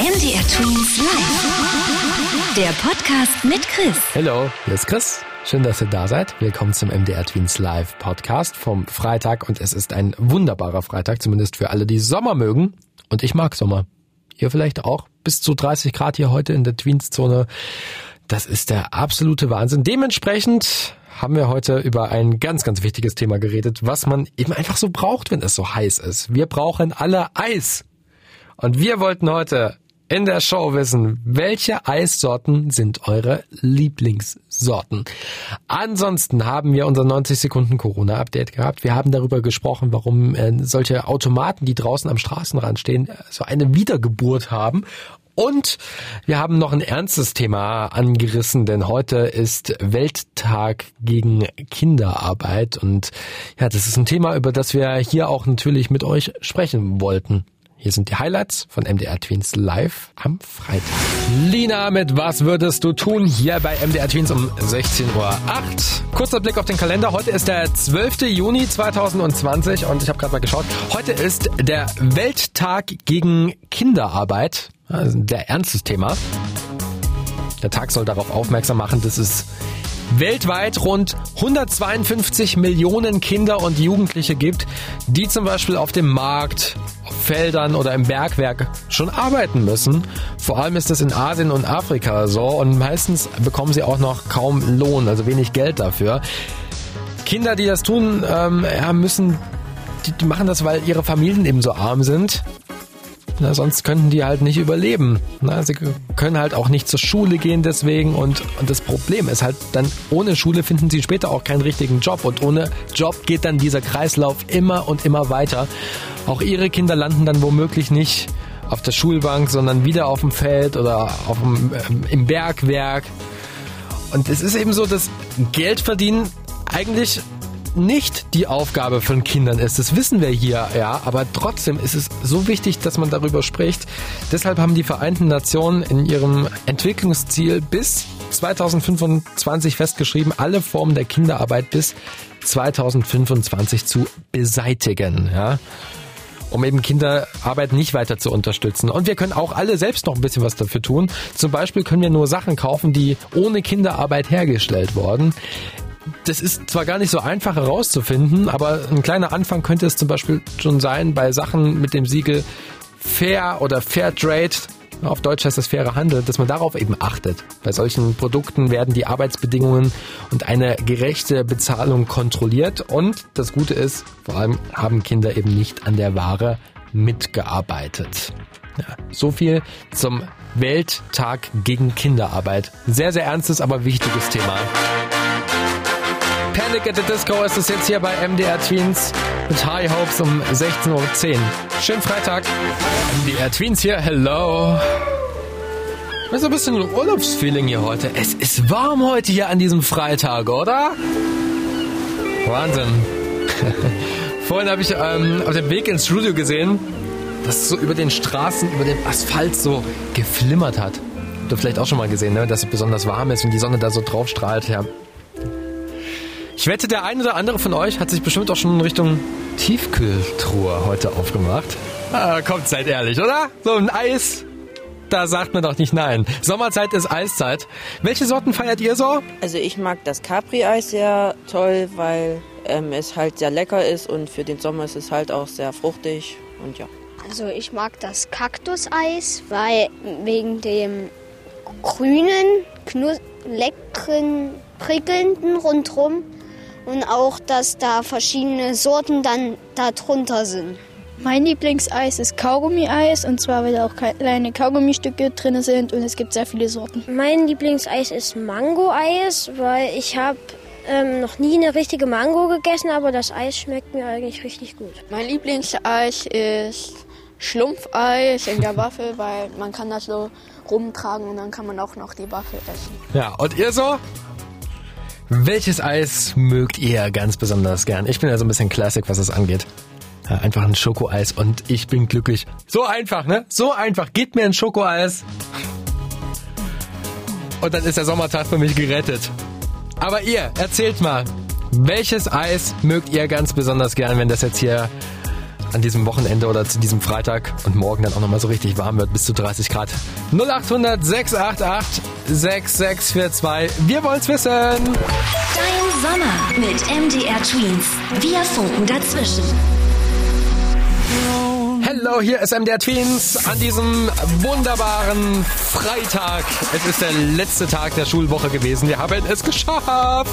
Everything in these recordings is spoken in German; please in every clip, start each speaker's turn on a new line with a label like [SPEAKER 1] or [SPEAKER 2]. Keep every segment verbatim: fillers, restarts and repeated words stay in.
[SPEAKER 1] M D R Twins Live. Der Podcast mit Chris.
[SPEAKER 2] Hallo, hier ist Chris. Schön, dass ihr da seid. Willkommen zum M D R Twins Live Podcast vom Freitag. Und es ist ein wunderbarer Freitag, zumindest für alle, die Sommer mögen. Und ich mag Sommer. Ihr vielleicht auch. Bis zu dreißig Grad hier heute in der Twins-Zone. Das ist der absolute Wahnsinn. Dementsprechend haben wir heute über ein ganz, ganz wichtiges Thema geredet, was man eben einfach so braucht, wenn es so heiß ist. Wir brauchen alle Eis. Und wir wollten heute in der Show wissen, welche Eissorten sind eure Lieblingssorten? Ansonsten haben wir unser neunzig Sekunden Corona-Update gehabt. Wir haben darüber gesprochen, warum äh, solche Automaten, die draußen am Straßenrand stehen, so eine Wiedergeburt haben. Und wir haben noch ein ernstes Thema angerissen, denn heute ist Welttag gegen Kinderarbeit. Und ja, das ist ein Thema, über das wir hier auch natürlich mit euch sprechen wollten. Hier sind die Highlights von M D R Twins Live am Freitag. Lina, mit was würdest du tun? Hier bei M D R Twins um sechzehn Uhr acht. Kurzer Blick auf den Kalender. Heute ist der zwölfte Juni zweitausendzwanzig und ich habe gerade mal geschaut. Heute ist der Welttag gegen Kinderarbeit. Das ist ein sehr ernstes Thema. Der Tag soll darauf aufmerksam machen, dass es weltweit rund hundertzweiundfünfzig Millionen Kinder und Jugendliche gibt, die zum Beispiel auf dem Markt, auf Feldern oder im Bergwerk schon arbeiten müssen. Vor allem ist das in Asien und Afrika so und meistens bekommen sie auch noch kaum Lohn, also wenig Geld dafür. Kinder, die das tun, ähm, ja, müssen, die, die machen das, weil ihre Familien eben so arm sind. Na, sonst könnten die halt nicht überleben. Na, sie können halt auch nicht zur Schule gehen deswegen und, und das Problem ist halt dann, ohne Schule finden sie später auch keinen richtigen Job und ohne Job geht dann dieser Kreislauf immer und immer weiter. Auch ihre Kinder landen dann womöglich nicht auf der Schulbank, sondern wieder auf dem Feld oder auf dem, ähm, im Bergwerk. Und es ist eben so, dass Geld verdienen eigentlich nicht die Aufgabe von Kindern ist. Das wissen wir hier, ja, aber trotzdem ist es so wichtig, dass man darüber spricht. Deshalb haben die Vereinten Nationen in ihrem Entwicklungsziel bis zweitausendfünfundzwanzig festgeschrieben, alle Formen der Kinderarbeit bis zweitausendfünfundzwanzig zu beseitigen, ja, um eben Kinderarbeit nicht weiter zu unterstützen. Und wir können auch alle selbst noch ein bisschen was dafür tun. Zum Beispiel können wir nur Sachen kaufen, die ohne Kinderarbeit hergestellt wurden. Das ist zwar gar nicht so einfach herauszufinden, aber ein kleiner Anfang könnte es zum Beispiel schon sein bei Sachen mit dem Siegel Fair oder Fair Trade, auf Deutsch heißt das faire Handel, dass man darauf eben achtet. Bei solchen Produkten werden die Arbeitsbedingungen und eine gerechte Bezahlung kontrolliert und das Gute ist, vor allem haben Kinder eben nicht an der Ware mitgearbeitet. Ja, so viel zum Welttag gegen Kinderarbeit. Sehr, sehr ernstes, aber wichtiges Thema. Panic at the Disco ist es jetzt hier bei M D R Twins mit High Hopes um sechzehn Uhr zehn. Schönen Freitag. M D R Twins hier, hello. Das ist ein bisschen ein Urlaubsfeeling hier heute. Es ist warm heute hier an diesem Freitag, oder? Wahnsinn. Vorhin habe ich ähm, auf dem Weg ins Studio gesehen, dass es so über den Straßen, über dem Asphalt so geflimmert hat. Habt ihr vielleicht auch schon mal gesehen, ne? Dass es besonders warm ist und die Sonne da so drauf strahlt. Ja. Ich wette, der eine oder andere von euch hat sich bestimmt auch schon in Richtung Tiefkühltruhe heute aufgemacht. Ah, kommt, seid ehrlich, oder? So ein Eis, da sagt man doch nicht nein. Sommerzeit ist Eiszeit. Welche Sorten feiert ihr so?
[SPEAKER 3] Also ich mag das Capri-Eis sehr toll, weil ähm, es halt sehr lecker ist und für den Sommer ist es halt auch sehr fruchtig und ja.
[SPEAKER 4] Also ich mag das Kaktuseis, weil wegen dem grünen, knus- leckeren, prickelnden rundherum. Und auch, dass da verschiedene Sorten dann da drunter sind.
[SPEAKER 5] Mein Lieblingseis ist Kaugummi-Eis, und zwar, weil da auch kleine Kaugummistücke drin sind und es gibt sehr viele Sorten.
[SPEAKER 6] Mein Lieblingseis ist Mango-Eis, weil ich habe ähm, noch nie eine richtige Mango gegessen, aber das Eis schmeckt mir eigentlich richtig gut.
[SPEAKER 7] Mein Lieblingseis ist Schlumpfeis in der Waffel, weil man kann das so rumtragen und dann kann man auch noch die Waffel essen.
[SPEAKER 2] Ja, und ihr so? Welches Eis mögt ihr ganz besonders gern? Ich bin ja so ein bisschen Classic, was das angeht. Ja, einfach ein Schokoeis und ich bin glücklich. So einfach, ne? So einfach. Gebt mir ein Schokoeis. Und dann ist der Sommertag für mich gerettet. Aber ihr, erzählt mal, welches Eis mögt ihr ganz besonders gern, wenn das jetzt hier an diesem Wochenende oder zu diesem Freitag und morgen dann auch nochmal so richtig warm wird, bis zu dreißig Grad. null acht hundert sechs acht acht sechs sechs vier zwei. Wir wollen's wissen.
[SPEAKER 1] Dein Sommer mit M D R Tweens. Wir funken dazwischen.
[SPEAKER 2] Hallo, hier ist M D R Tweens an diesem wunderbaren Freitag. Es ist der letzte Tag der Schulwoche gewesen. Wir haben es geschafft.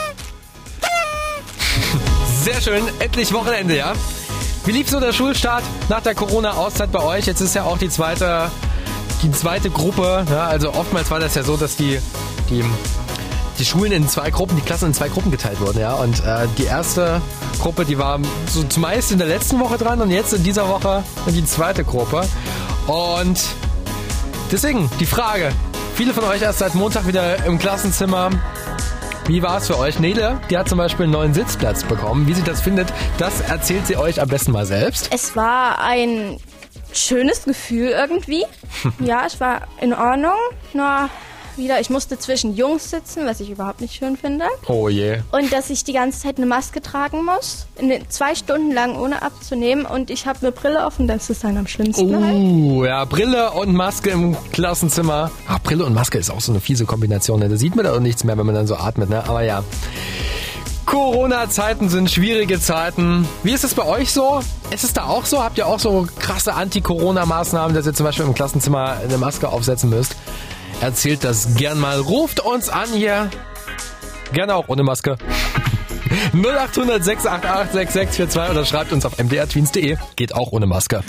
[SPEAKER 2] Sehr schön, endlich Wochenende, ja? Wie lief so der Schulstart nach der Corona-Auszeit bei euch? Jetzt ist ja auch die zweite, die zweite Gruppe. Ja, also oftmals war das ja so, dass die, die, die Schulen in zwei Gruppen, die Klassen in zwei Gruppen geteilt wurden, ja? Und äh, die erste Gruppe, die war so zumeist in der letzten Woche dran und jetzt in dieser Woche die zweite Gruppe. Und deswegen die Frage, viele von euch erst seit Montag wieder im Klassenzimmer. Wie war es für euch? Nele, die hat zum Beispiel einen neuen Sitzplatz bekommen. Wie sie das findet, das erzählt sie euch am besten mal selbst.
[SPEAKER 5] Es war ein schönes Gefühl irgendwie. Ja, es war in Ordnung. Nur wieder, ich musste zwischen Jungs sitzen, was ich überhaupt nicht schön finde.
[SPEAKER 2] Oh je.
[SPEAKER 5] Und dass ich die ganze Zeit eine Maske tragen muss, in den zwei Stunden lang ohne abzunehmen. Und ich habe eine Brille auf und das ist dann am schlimmsten.
[SPEAKER 2] Uh, ja, Brille und Maske im Klassenzimmer. Ach, Brille und Maske ist auch so eine fiese Kombination. Ne? Da sieht man da auch nichts mehr, wenn man dann so atmet. Ne? Aber ja, Corona-Zeiten sind schwierige Zeiten. Wie ist es bei euch so? Ist es da auch so? Habt ihr auch so krasse Anti-Corona-Maßnahmen, dass ihr zum Beispiel im Klassenzimmer eine Maske aufsetzen müsst? Erzählt das gern mal. Ruft uns an hier. Gerne auch ohne Maske. null acht hundert sechs acht acht sechs sechs vier zwei oder schreibt uns auf m d r tweens punkt d e. Geht auch ohne Maske.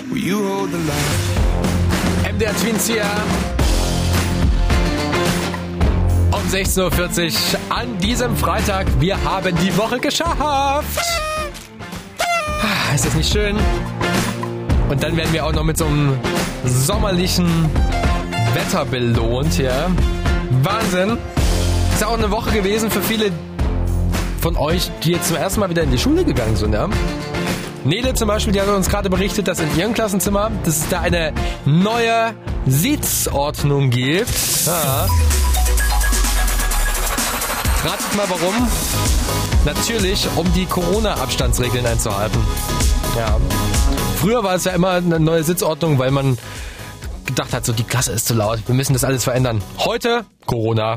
[SPEAKER 2] M D R Tweens hier. Um sechzehn Uhr vierzig an diesem Freitag. Wir haben die Woche geschafft. Ist das nicht schön? Und dann werden wir auch noch mit so einem sommerlichen Wetter belohnt, ja. Wahnsinn. Ist ja auch eine Woche gewesen für viele von euch, die jetzt zum ersten Mal wieder in die Schule gegangen sind, ja. Nele zum Beispiel, die hat uns gerade berichtet, dass in ihrem Klassenzimmer, dass es da eine neue Sitzordnung gibt. Ja. Ratet mal warum. Natürlich, um die Corona-Abstandsregeln einzuhalten. Ja. Früher war es ja immer eine neue Sitzordnung, weil man gedacht hat, so die Klasse ist zu laut, wir müssen das alles verändern. Heute Corona.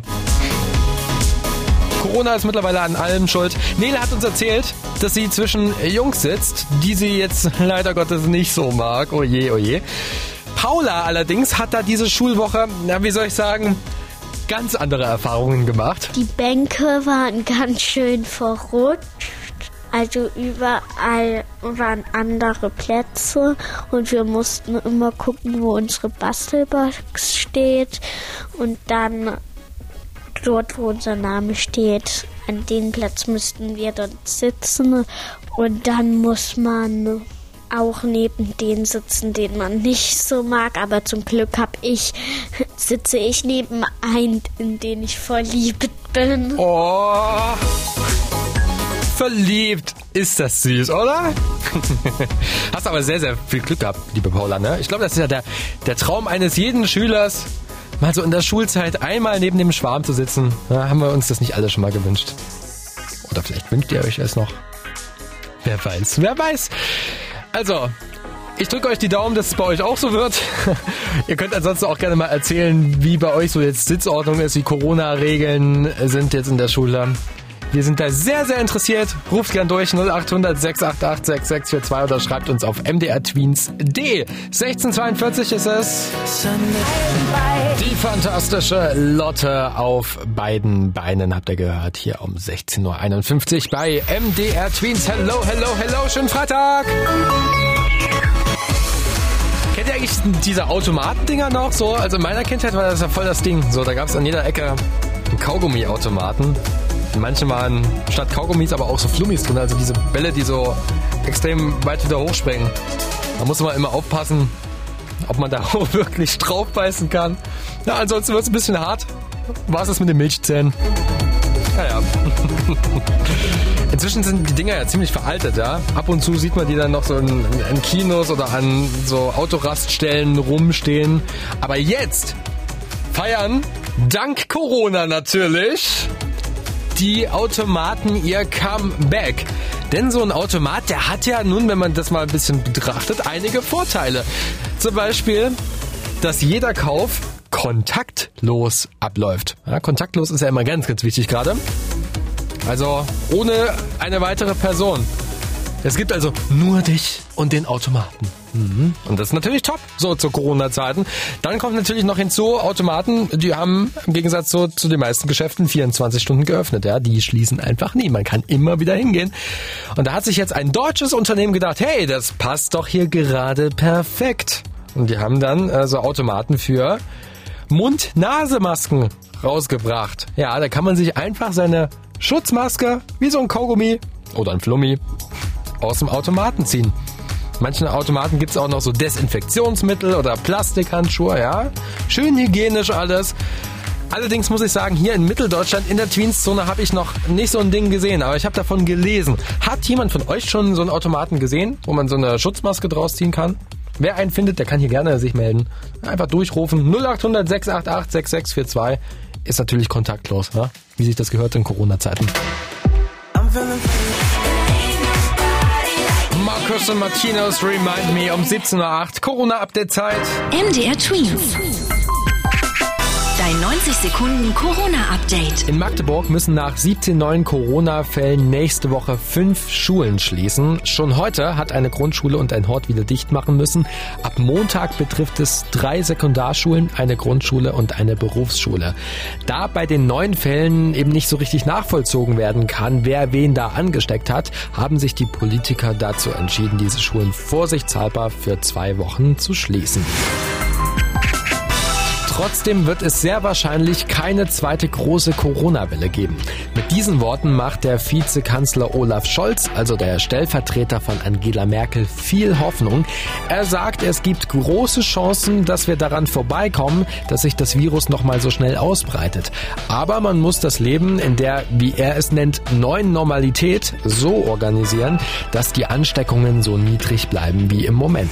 [SPEAKER 2] Corona ist mittlerweile an allem schuld. Nele hat uns erzählt, dass sie zwischen Jungs sitzt, die sie jetzt leider Gottes nicht so mag. Oh je, oh je. Paula allerdings hat da diese Schulwoche, na wie soll ich sagen, ganz andere Erfahrungen gemacht.
[SPEAKER 4] Die Bänke waren ganz schön verrutscht. Also überall waren andere Plätze und wir mussten immer gucken, wo unsere Bastelbox steht. Und dann dort, wo unser Name steht, an dem Platz müssten wir dort sitzen. Und dann muss man auch neben den sitzen, den man nicht so mag. Aber zum Glück hab ich, sitze ich neben einen, in den ich verliebt bin.
[SPEAKER 2] Oh, verliebt. Ist das süß, oder? Hast aber sehr, sehr viel Glück gehabt, liebe Paula, ne? Ich glaube, das ist ja der, der Traum eines jeden Schülers, mal so in der Schulzeit einmal neben dem Schwarm zu sitzen. Ja, haben wir uns das nicht alle schon mal gewünscht? Oder vielleicht wünscht ihr euch es noch? Wer weiß, wer weiß. Also, ich drücke euch die Daumen, dass es bei euch auch so wird. Ihr könnt ansonsten auch gerne mal erzählen, wie bei euch so jetzt Sitzordnung ist, wie Corona-Regeln sind jetzt in der Schule. Wir sind da sehr, sehr interessiert. Ruft gern durch null acht hundert sechs acht acht sechs sechs vier zwei oder schreibt uns auf m d r tweens punkt d e. sechzehn Uhr zweiundvierzig ist es. Die fantastische Lotte auf beiden Beinen habt ihr gehört. Hier um sechzehn Uhr einundfünfzig bei M D R Tweens. Hello, hello, hello. Schönen Freitag. Kennt ihr eigentlich diese Automatendinger noch? So, also in meiner Kindheit war das ja voll das Ding. So, da gab es an jeder Ecke einen Kaugummi-Automaten. Manche waren statt Kaugummis aber auch so Flummis drin, also diese Bälle, die so extrem weit wieder hochspringen. Da muss man immer aufpassen, ob man da auch wirklich drauf beißen kann. Ja, ansonsten wird es ein bisschen hart. War es das mit den Milchzähnen? Naja. Inzwischen sind die Dinger ja ziemlich veraltet, ja. Ab und zu sieht man die dann noch so in, in Kinos oder an so Autoraststellen rumstehen. Aber jetzt feiern, dank Corona natürlich, die Automaten ihr Comeback. Denn so ein Automat, der hat ja nun, wenn man das mal ein bisschen betrachtet, einige Vorteile. Zum Beispiel, dass jeder Kauf kontaktlos abläuft. Ja, kontaktlos ist ja immer ganz, ganz wichtig gerade. Also ohne eine weitere Person. Es gibt also nur dich und den Automaten. Mhm. Und das ist natürlich top, so zu Corona-Zeiten. Dann kommt natürlich noch hinzu, Automaten, die haben im Gegensatz so zu den meisten Geschäften vierundzwanzig Stunden geöffnet. Ja, die schließen einfach nie. Man kann immer wieder hingehen. Und da hat sich jetzt ein deutsches Unternehmen gedacht, hey, das passt doch hier gerade perfekt. Und die haben dann äh, so Automaten für Mund-Nase-Masken rausgebracht. Ja, da kann man sich einfach seine Schutzmaske, wie so ein Kaugummi oder ein Flummi, aus dem Automaten ziehen. Manchen Automaten gibt es auch noch so Desinfektionsmittel oder Plastikhandschuhe, ja. Schön hygienisch alles. Allerdings muss ich sagen, hier in Mitteldeutschland, in der Tweenszone, habe ich noch nicht so ein Ding gesehen, aber ich habe davon gelesen. Hat jemand von euch schon so einen Automaten gesehen, wo man so eine Schutzmaske draus ziehen kann? Wer einen findet, der kann hier gerne sich melden. Einfach durchrufen. null acht hundert sechs acht acht sechs sechs vier zwei ist natürlich kontaktlos, ja? Wie sich das gehört in Corona-Zeiten. Markus und Martinos Remind Me um siebzehn Uhr acht. Corona-Update-Zeit.
[SPEAKER 1] M D R Tweens. Dein neunzig Sekunden Corona-Update.
[SPEAKER 2] In Magdeburg müssen nach siebzehn neuen Corona-Fällen nächste Woche fünf Schulen schließen. Schon heute hat eine Grundschule und ein Hort wieder dicht machen müssen. Ab Montag betrifft es drei Sekundarschulen, eine Grundschule und eine Berufsschule. Da bei den neuen Fällen eben nicht so richtig nachvollzogen werden kann, wer wen da angesteckt hat, haben sich die Politiker dazu entschieden, diese Schulen vorsichtshalber für zwei Wochen zu schließen. Trotzdem wird es sehr wahrscheinlich keine zweite große Corona-Welle geben. Mit diesen Worten macht der Vizekanzler Olaf Scholz, also der Stellvertreter von Angela Merkel, viel Hoffnung. Er sagt, es gibt große Chancen, dass wir daran vorbeikommen, dass sich das Virus nochmal so schnell ausbreitet. Aber man muss das Leben in der, wie er es nennt, neuen Normalität so organisieren, dass die Ansteckungen so niedrig bleiben wie im Moment.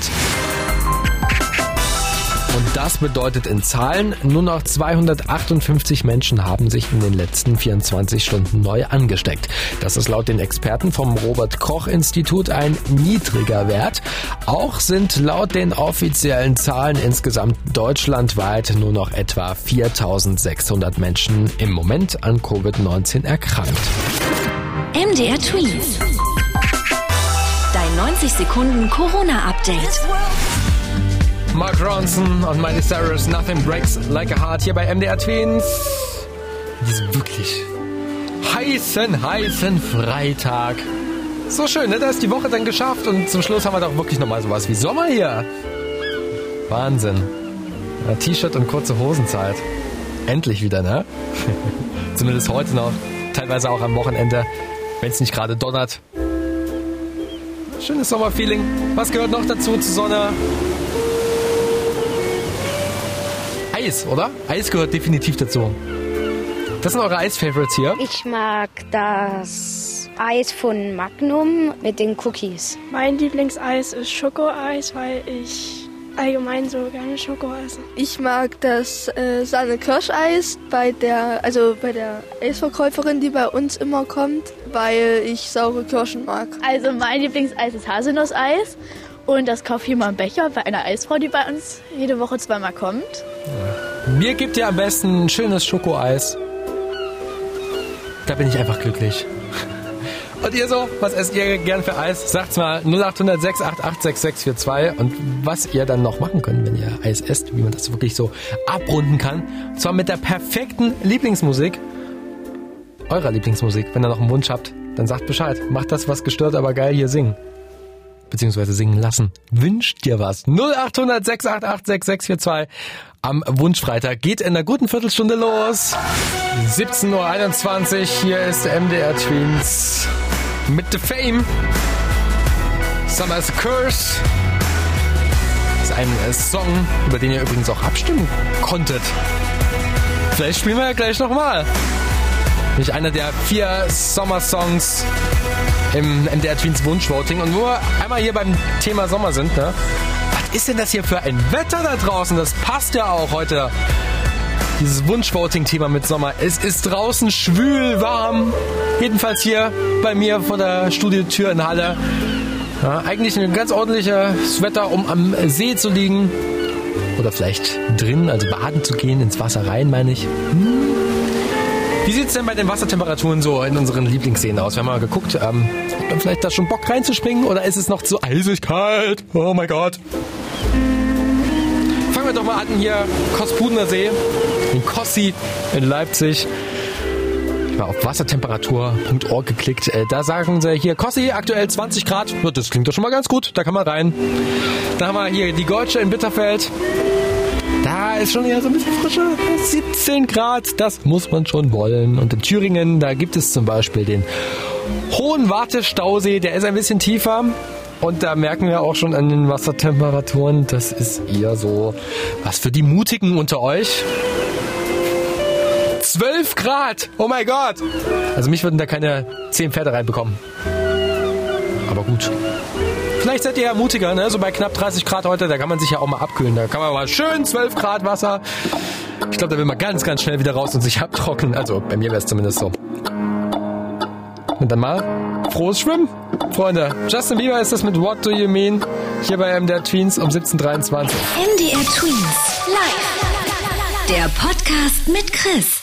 [SPEAKER 2] Und das bedeutet in Zahlen, nur noch zweihundertachtundfünfzig Menschen haben sich in den letzten vierundzwanzig Stunden neu angesteckt. Das ist laut den Experten vom Robert-Koch-Institut ein niedriger Wert. Auch sind laut den offiziellen Zahlen insgesamt deutschlandweit nur noch etwa viertausendsechshundert Menschen im Moment an Covid neunzehn erkrankt.
[SPEAKER 1] M D R Tweens. Dein neunzig Sekunden Corona-Update.
[SPEAKER 2] Mark Ronson und Miley Cyrus, Nothing Breaks Like a Heart hier bei M D R Tweens. Diesen wirklich heißen, heißen Freitag. So schön, ne? Da ist die Woche dann geschafft und zum Schluss haben wir doch wirklich nochmal sowas wie Sommer hier. Wahnsinn. Ja, T-Shirt und kurze Hosenzeit. Endlich wieder, ne? Zumindest heute noch. Teilweise auch am Wochenende, wenn es nicht gerade donnert. Schönes Sommerfeeling. Was gehört noch dazu zur Sonne? Eis, oder? Eis gehört definitiv dazu. Das sind eure Eis-Favorites hier?
[SPEAKER 6] Ich mag das Eis von Magnum mit den Cookies.
[SPEAKER 8] Mein Lieblingseis ist Schokoeis, weil ich allgemein so gerne Schoko esse.
[SPEAKER 7] Ich mag das äh, Sahne-Kirscheis bei der, also bei der Eisverkäuferin, die bei uns immer kommt, weil ich saure Kirschen mag.
[SPEAKER 9] Also mein Lieblingseis ist Haselnusseis. Und das kaufe ich immer im Becher bei einer Eisfrau, die bei uns jede Woche zweimal kommt.
[SPEAKER 2] Ja. Mir gibt ihr am besten ein schönes Schokoeis. Da bin ich einfach glücklich. Und ihr so, was esst ihr gern für Eis? Sagt's mal null acht hundert sechs acht acht sechs sechs vier zwei und was ihr dann noch machen könnt, wenn ihr Eis esst, wie man das wirklich so abrunden kann. Und zwar mit der perfekten Lieblingsmusik. Eurer Lieblingsmusik. Wenn ihr noch einen Wunsch habt, dann sagt Bescheid. Macht das, was gestört, aber geil hier singen. Beziehungsweise singen lassen. Wünscht dir was. null acht hundert sechs acht acht sechs sechs vier zwei am Wunschfreitag geht in einer guten Viertelstunde los. siebzehn Uhr einundzwanzig. Hier ist M D R Tweens mit The Fame. Summer's a Curse. Das ist ein äh, Song, über den ihr übrigens auch abstimmen konntet. Vielleicht spielen wir ja gleich nochmal. Nicht einer der vier Sommersongs im M D R Tweens Wunschvoting. Und nur einmal hier beim Thema Sommer sind, ne? Was ist denn das hier für ein Wetter da draußen? Das passt ja auch heute. dieses Wunschvoting-Thema mit Sommer. Es ist draußen schwül warm. Jedenfalls hier bei mir vor der Studiotür in Halle. Ja, eigentlich ein ganz ordentliches Wetter, um am See zu liegen. Oder vielleicht drin, also baden zu gehen, ins Wasser rein, meine ich. Hm. Wie sieht es denn bei den Wassertemperaturen so in unseren Lieblingsseen aus? Wir haben mal geguckt, ähm, hat man vielleicht da schon Bock reinzuspringen oder ist es noch zu eisig kalt? Oh mein Gott. Fangen wir doch mal an hier, Kospudener See, in Kossi in Leipzig. Ich war auf wassertemperatur punkt org geklickt. Äh, da sagen sie hier, Kossi, aktuell zwanzig Grad. Das klingt doch schon mal ganz gut, da kann man rein. Dann haben wir hier die Goldsche in Bitterfeld. Da ist schon eher so ein bisschen frischer. siebzehn Grad, das muss man schon wollen. Und in Thüringen, da gibt es zum Beispiel den Hohen Wartestausee. Der ist ein bisschen tiefer. Und da merken wir auch schon an den Wassertemperaturen, das ist eher so was für die Mutigen unter euch. zwölf Grad! Oh mein Gott! Also mich würden da keine zehn Pferde reinbekommen. Aber gut. Vielleicht seid ihr ja mutiger, ne? So bei knapp dreißig Grad heute, da kann man sich ja auch mal abkühlen. Da kann man mal schön zwölf Grad Wasser. Ich glaube, da will man ganz, ganz schnell wieder raus und sich abtrocknen. Also bei mir wäre es zumindest so. Und dann mal frohes Schwimmen, Freunde. Justin Bieber ist das mit What Do You Mean? Hier bei M D R Tweens um siebzehn Uhr dreiundzwanzig.
[SPEAKER 1] M D R Tweens live. Der Podcast mit Chris.